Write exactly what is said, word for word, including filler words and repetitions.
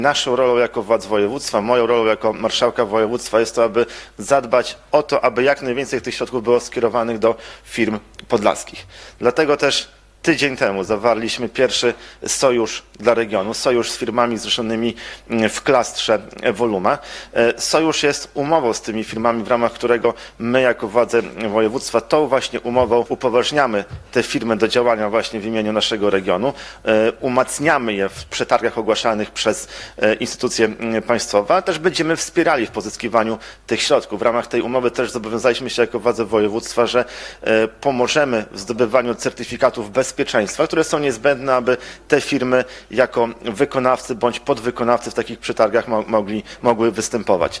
Naszą rolą jako władz województwa, moją rolą jako marszałka województwa jest to, aby zadbać o to, aby jak najwięcej tych środków było skierowanych do firm podlaskich. Dlatego też tydzień temu zawarliśmy pierwszy sojusz dla regionu, sojusz z firmami zrzeszonymi w klastrze Voluma. Sojusz jest umową z tymi firmami, w ramach którego my jako władze województwa tą właśnie umową upoważniamy te firmy do działania właśnie w imieniu naszego regionu, umacniamy je w przetargach ogłaszanych przez instytucje państwowe, ale też będziemy wspierali w pozyskiwaniu tych środków. W ramach tej umowy też zobowiązaliśmy się jako władze województwa, że pomożemy w zdobywaniu certyfikatów bezpieczeństwa, bezpieczeństwa, które są niezbędne, aby te firmy jako wykonawcy bądź podwykonawcy w takich przetargach mogli, mogły występować.